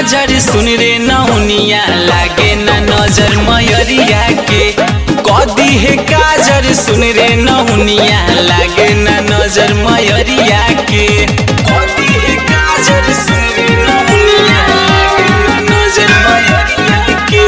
काजर सुन रे नौनिया लागे ना नजर मयरिया के कदी है काजर सुन रे नौनिया लागे ना नजर मयरिया के कदी है काजर सुन रे नौनिया लागे ना नजर मयरिया के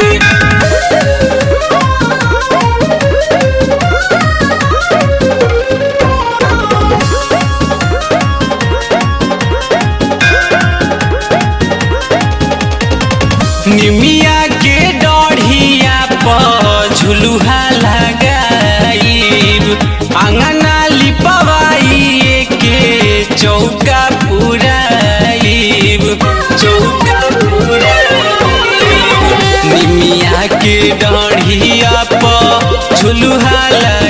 निमिया के डढ़िया पर झुलुहा लगाईब आंगना लिपवाई के चौका पुराईब चौका पुराईब निमिया के डढ़िया पर झुलुहा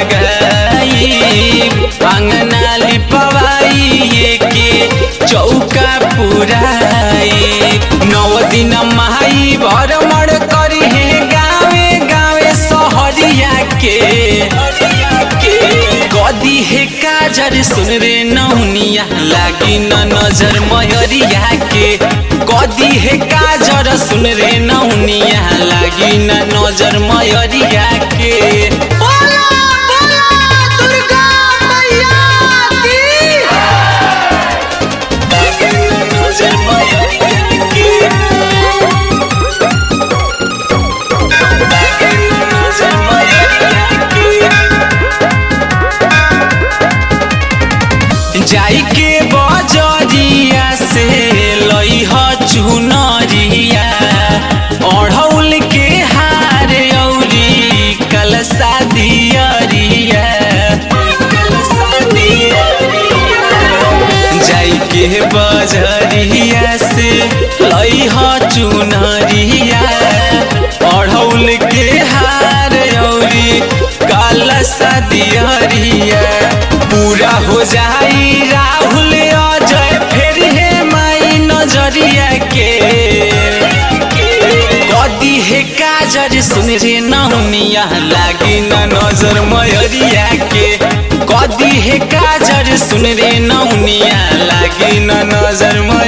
लगाईब आंगना लिपवाई के चौका पुराईब 9 दिन माई भरमण करी है गावे गावे सहरिया के कदी है काजर सुन रे नौनिया लागी न नजर मयरिया के कदी है काजर सुन रे नौनिया लागी न नजर मयरिया के जाई के बजरिया से लइह चुनरिया अढ़ौल के हार औरी कलसा दियरिया जाई के बजरिया से लइह चुनरिया अढ़ौल के हार औरी कलसा दियरिया पूरा हो जाई राहुल अजय फिर है माई नजरिया के कदी है काजर सुन रे नौनिया लागी ना नजर मयरिया के कदी है काजर सुन रे नौनिया लागी ना नजर